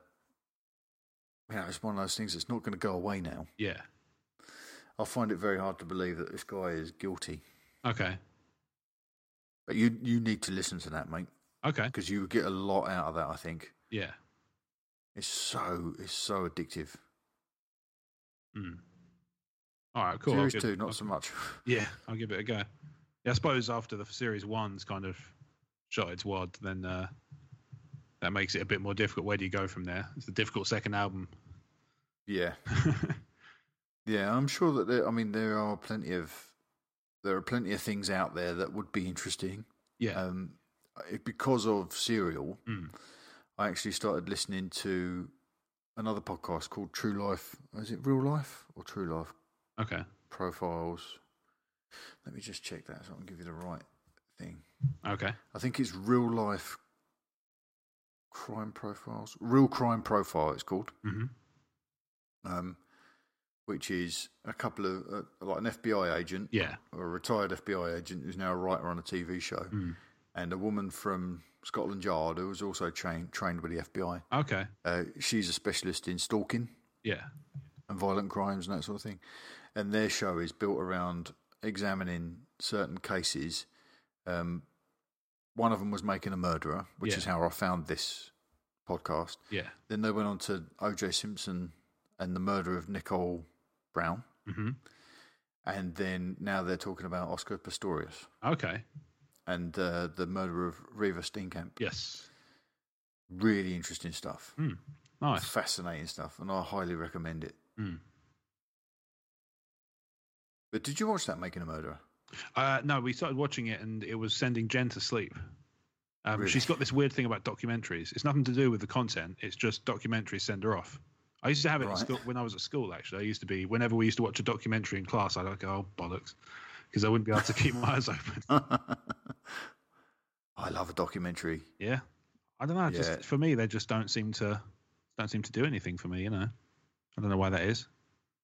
you know, it's one of those things that's not going to go away now.
Yeah.
I find it very hard to believe that this guy is guilty.
Okay.
But you you need to listen to that, mate.
Okay.
Because you get a lot out of that, I think.
Yeah.
It's so it's so addictive.
Mm. All right, cool.
Series
give,
two, not
I'll,
so much.
Yeah, I'll give it a go. Yeah, I suppose after the series one's kind of shot its wad, then uh, that makes it a bit more difficult. Where do you go from there? It's a difficult second album.
Yeah. Yeah, I'm sure that there, I mean, there are plenty of there are plenty of things out there that would be interesting.
Yeah.
Um, because of Serial,
mm.
I actually started listening to another podcast called True Life. Is it Real Life or True Life?
Okay.
Profiles. Let me just check that so I can give you the right thing.
Okay.
I think it's Real Life Crime Profiles. Real Crime Profile, it's called.
Mm-hmm.
Um, which is a couple of, uh, like an F B I agent,
yeah,
or a retired F B I agent who's now a writer on a T V show,
mm.
and a woman from Scotland Yard who was also trained trained with the F B I.
Okay.
Uh, she's a specialist in stalking,
yeah,
and violent crimes and that sort of thing. And their show is built around examining certain cases. Um, one of them was Making a Murderer, which
yeah.
is how I found this podcast.
Yeah.
Then they went on to O J Simpson and the murder of Nicole Brown.
Mm-hmm.
And then now they're talking about Oscar Pistorius.
Okay.
And uh, the murder of Reva Steenkamp.
Yes.
Really interesting stuff.
Mm. Nice.
Fascinating stuff. And I highly recommend it.
Mm.
But did you watch that Making a Murderer?
Uh, no, we started watching it and it was sending Jen to sleep. Um,
Really?
She's got this weird thing about documentaries. It's nothing to do with the content. It's just documentaries send her off. I used to have it
Right.
at school, when I was at school, actually. I used to be, whenever we used to watch a documentary in class, I'd like, oh, bollocks, because I wouldn't be able to keep my eyes open.
I love a documentary.
Yeah. I don't know.
Yeah.
Just for me, they just don't seem to don't seem to do anything for me, you know. I don't know why that is.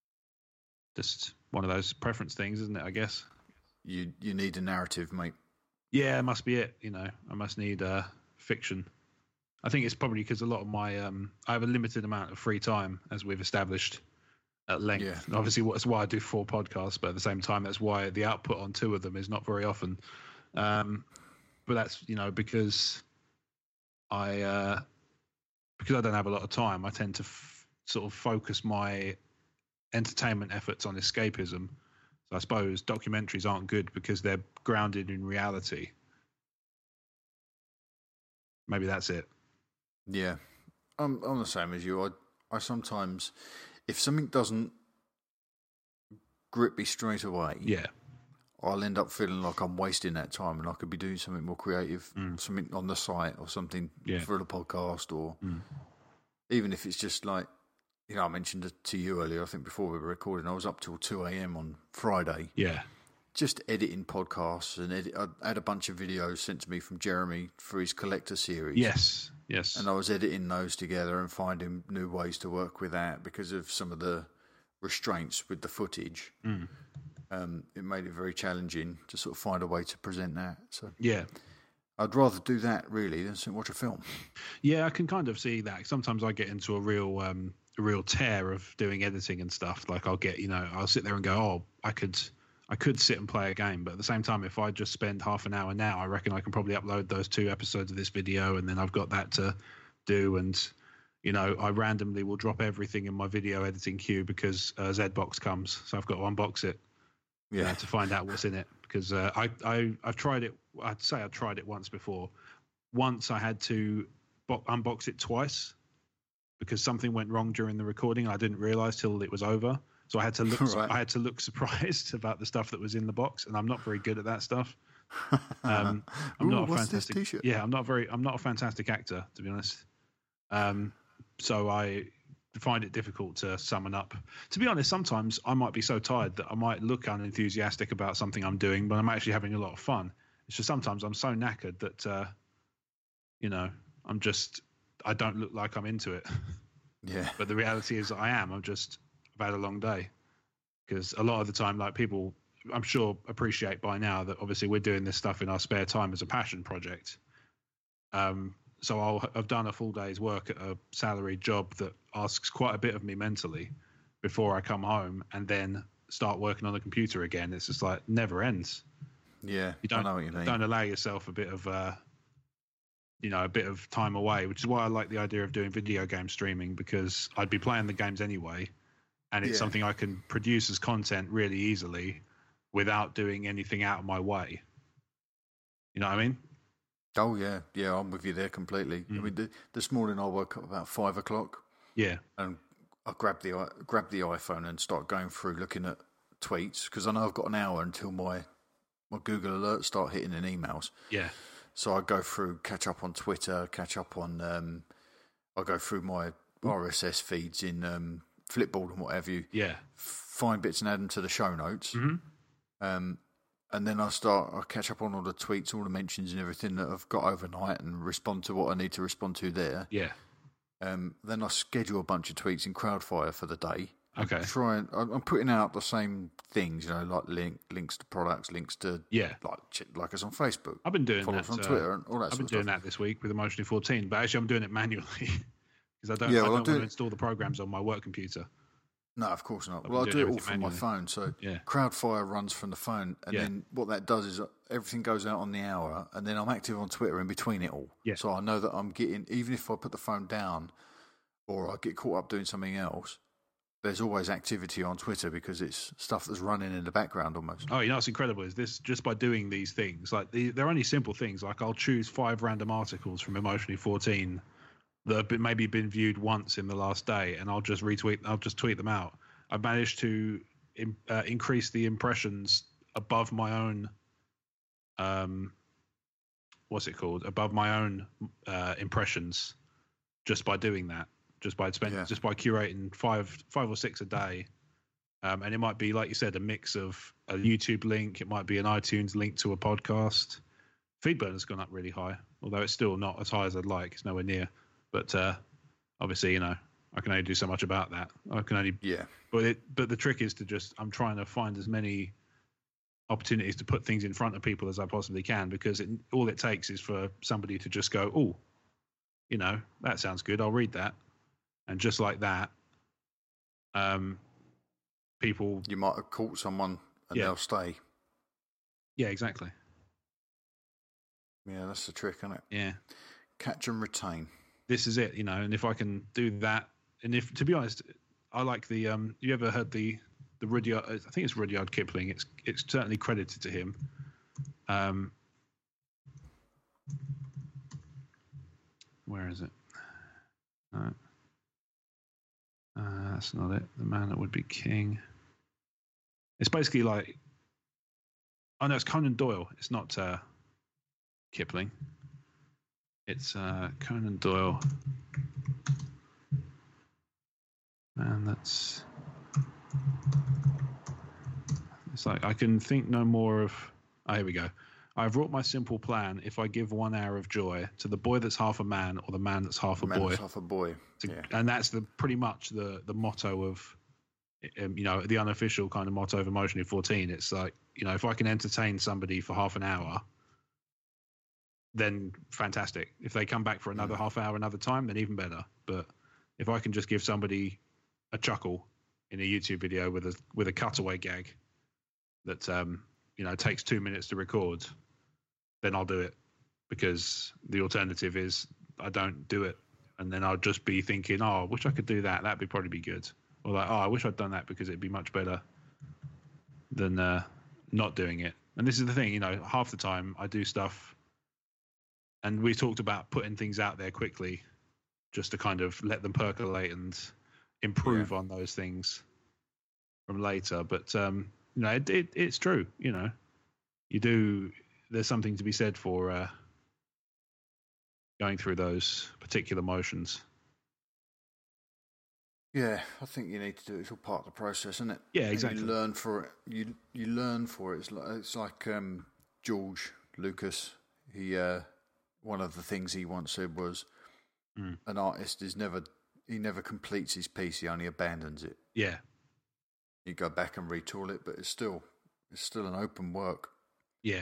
just one of those preference things, isn't it? I guess.
You you need a narrative, mate.
Yeah, it must be it. You know, I must need uh, fiction. I think it's probably because a lot of my um, I have a limited amount of free time, as we've established at length. Yeah. And obviously, that's why I do four podcasts, but at the same time, that's why the output on two of them is not very often. Um, but that's you know because I uh, because I don't have a lot of time, I tend to f- sort of focus my entertainment efforts on escapism. So I suppose documentaries aren't good because they're grounded in reality. Maybe that's it.
Yeah, I'm I'm the same as you. I I sometimes, if something doesn't grip me straight away,
yeah,
I'll end up feeling like I'm wasting that time, and I could be doing something more creative,
mm.
something on the site or something
yeah.
for the podcast, or
mm.
even if it's just like, you know, I mentioned it to you earlier, I think before we were recording, I was up till two a.m. on Friday.
Yeah.
Just editing podcasts, and edit, I had a bunch of videos sent to me from Jeremy for his collector series.
Yes, yes.
And I was editing those together and finding new ways to work with that because of some of the restraints with the footage.
Mm.
Um, it made it very challenging to sort of find a way to present that. So
yeah.
I'd rather do that really than watch a film.
Yeah, I can kind of see that. Sometimes I get into a real... Um, a real tear of doing editing and stuff. Like I'll get, you know, I'll sit there and go, oh, I could, I could sit and play a game. But at the same time, if I just spend half an hour now, I reckon I can probably upload those two episodes of this video, and then I've got that to do. And, you know, I randomly will drop everything in my video editing queue because uh, Z-Box comes. So I've got to unbox it yeah. uh, to find out what's in it. Because uh, I, I, I've tried it. I'd say I tried it once before. Once I had to bo- unbox it twice, because something went wrong during the recording. I didn't realize till it was over. So I had to look, right. I had to look surprised about the stuff that was in the box, and I'm not very good at that stuff. Um, I'm
Ooh,
not a
what's
fantastic,
this t-shirt?
yeah, I'm not very, I'm not a fantastic actor, to be honest. Um, so I find it difficult to summon up. To be honest, sometimes I might be so tired that I might look unenthusiastic about something I'm doing, but I'm actually having a lot of fun. It's just sometimes I'm so knackered that, uh, you know, I'm just, I don't look like I'm into it.
Yeah.
But the reality is that I am. I'm just, I've had a long day. Because a lot of the time, like people, I'm sure appreciate by now that obviously we're doing this stuff in our spare time as a passion project. Um, so I'll, I've done a full day's work at a salaried job that asks quite a bit of me mentally before I come home and then start working on the computer again. It's just like never ends.
Yeah,
you don't,
I know what you mean.
Don't allow yourself a bit of, uh, you know, a bit of time away, which is why I like the idea of doing video game streaming, because I'd be playing the games anyway, and it's yeah. something I can produce as content really easily without doing anything out of my way. You know what I mean?
Oh, yeah. Yeah, I'm with you there completely. Mm. I mean, the, this morning I woke up about five o'clock.
Yeah.
And I grabbed the, grabbed the iPhone and started going through looking at tweets, because I know I've got an hour until my, my Google alerts start hitting in emails.
Yeah.
So I go through, catch up on Twitter, catch up on, um, I go through my R S S feeds in um, Flipboard and what have you.
Yeah.
Find bits and add them to the show notes.
Mm-hmm.
Um, and then I start, I catch up on all the tweets, all the mentions and everything that I've got overnight and respond to what I need to respond to there.
Yeah.
Um, then I schedule a bunch of tweets in Crowdfire for the day.
Okay.
Try and, I'm putting out the same things, you know, like link, links to products, links to
yeah,
like like us on Facebook.
I've been doing
follow
that
us on
uh,
Twitter and all that.
I've
sort
been
of
doing
stuff.
that this week with Emotionally fourteen, but actually I'm doing it manually because I don't,
yeah,
I
well,
don't
I do
want to install the programs on my work computer.
No, of course not.
I've
well, I do it all
manually.
from my phone, so
yeah.
Crowdfire runs from the phone, and
yeah.
then what that does is everything goes out on the hour, and then I'm active on Twitter in between it all.
Yeah.
So I know that I'm getting, even if I put the phone down or I get caught up doing something else, there's always activity on Twitter because it's stuff that's running in the background almost.
Oh, you know what's incredible is this, just by doing these things, like the, they're only simple things. Like I'll choose five random articles from Emotionally fourteen that have been, maybe been viewed once in the last day, and I'll just retweet, I'll just tweet them out. I've managed to in, uh, increase the impressions above my own, um, what's it called? Above my own uh, impressions just by doing that. Just by spending,
yeah.
just by curating five, five or six a day, um, and it might be, like you said, a mix of a YouTube link. It might be an iTunes link to a podcast. Feedburner's gone up really high, although it's still not as high as I'd like. It's nowhere near, but uh, obviously, you know, I can only do so much about that. I can only
Yeah.
But it, but the trick is to just I'm trying to find as many opportunities to put things in front of people as I possibly can, because it, all it takes is for somebody to just go, oh, you know, that sounds good. I'll read that, and just like that, um, people.
You might have caught someone and
Yeah.
they'll stay.
Yeah, exactly.
Yeah, that's the trick, isn't it?
Yeah.
Catch and retain.
This is it, you know, and if I can do that, and if, to be honest, I like the, um, you ever heard the, the Rudyard, I think it's Rudyard Kipling, it's, it's certainly credited to him. Um, where is it? No. Uh, that's not it. The Man That Would Be King. It's basically like, oh no, it's Conan Doyle. It's not uh, Kipling. It's uh, Conan Doyle. Man, that's. It's like I can think no more of. Oh, here we go. I've wrought my simple plan. If I give one hour of joy to the boy that's half a man, or the man that's half a
Man
boy,
that's half a boy.
to,
Yeah.
and that's the pretty much the the motto of, um, you know, the unofficial kind of motto of Emotionally fourteen. It's like, you know, if I can entertain somebody for half an hour, then fantastic. If they come back for another
Mm.
half hour another time, then even better. But if I can just give somebody a chuckle in a YouTube video with a with a cutaway gag that um, you know, takes two minutes to record, then I'll do it, because the alternative is I don't do it, and then I'll just be thinking, oh, I wish I could do that. That'd be probably be good. Or like, oh, I wish I'd done that because it'd be much better than uh, not doing it. And this is the thing, you know, half the time I do stuff, and we talked about putting things out there quickly just to kind of let them percolate and improve
Yeah.
on those things from later. But, um, you know, it, it, it's true, you know, you do, there's something to be said for uh, going through those particular motions.
Yeah, I think you need to do it. It's all part of the process, isn't it?
Yeah,
And
exactly.
you learn for it. You you learn for it. It's like it's like um, George Lucas. He uh, one of the things he once said was,
Mm.
an artist is never he never completes his piece. He only abandons it.
Yeah.
You go back and retool it, but it's still it's still an open work.
Yeah.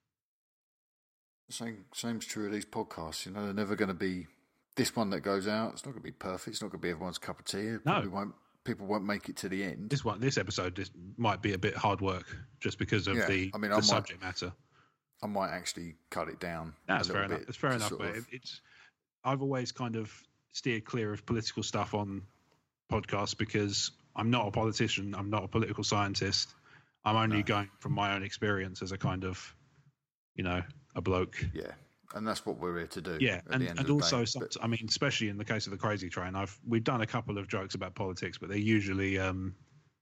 Same same's true of these podcasts. You know, they're never going to be this one that goes out. It's not going to be perfect. It's not going to be everyone's cup of tea. It
No.
probably won't. People won't make it to the end.
This one, this episode just might be a bit hard work just because of
Yeah,
the,
I mean,
the
I might-
subject matter.
I might actually cut it down.
That's
a
fair
little
enough.
bit
It's fair
to
enough,
sort
but
of-
it- it's. I've always kind of steered clear of political stuff on podcasts because I'm not a politician. I'm not a political scientist. I'm only
No.
going from my own experience as a kind of, you know, a bloke.
Yeah, and that's what we're here to do.
Yeah,
at
and,
the end
and
of the
also,
day.
some,
But-
I mean, especially in the case of the Crazy Train, I've we've done a couple of jokes about politics, but they're usually um,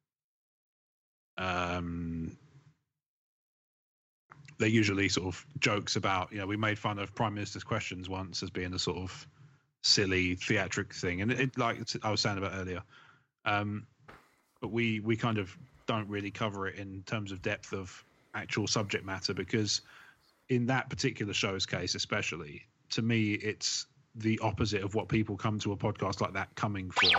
um, they're usually sort of jokes about, you know, we made fun of Prime Minister's questions once as being a sort of silly theatric thing, and it, it like I was saying about earlier, um, but we we kind of don't really cover it in terms of depth of actual subject matter, because in that particular show's case, especially, to me, it's the opposite of what people come to a podcast like that coming for.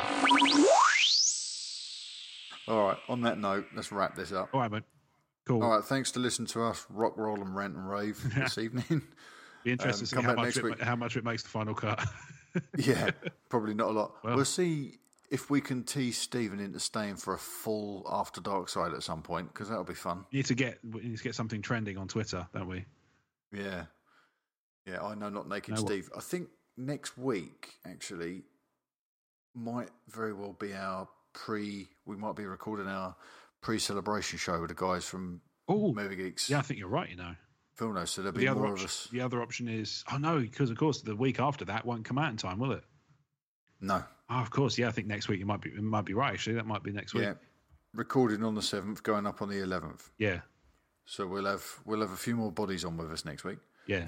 All right. On that note, let's wrap this up.
All right, mate. Cool.
All right. Thanks to listen to us rock, roll, and rant and rave this evening.
Be interested
um,
to see
come
how
back
much,
next
it,
week.
how much it makes the final cut.
Yeah, probably not a lot.
Well.
We'll see if we can tease Stephen into staying for a full After Dark side at some point, because that'll be fun.
We need to get we need to get something trending on Twitter, don't we?
Yeah. Yeah, I know Not Naked
No, what-
Steve. I think next week, actually, might very well be our pre... We might be recording our pre-celebration show with the guys from
Oh,
Movie Geeks
yeah, I think you're right. You know,
Film Notes, so there'll be
the other
more
option,
of us.
the other option is oh no, because of course the week after that won't come out in time, will it?
No.
Oh, of course, yeah. I think next week you might be it might be right. Actually, that might be next week.
Yeah. Recording on the seventh, going up on the eleventh.
Yeah,
So we'll have we'll have a few more bodies on with us next week.
yeah.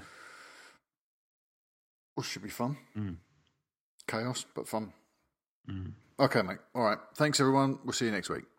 Which should be fun.
Mm.
Chaos, but fun.
Mm.
Okay, mate. All right. Thanks, everyone. We'll see you next week.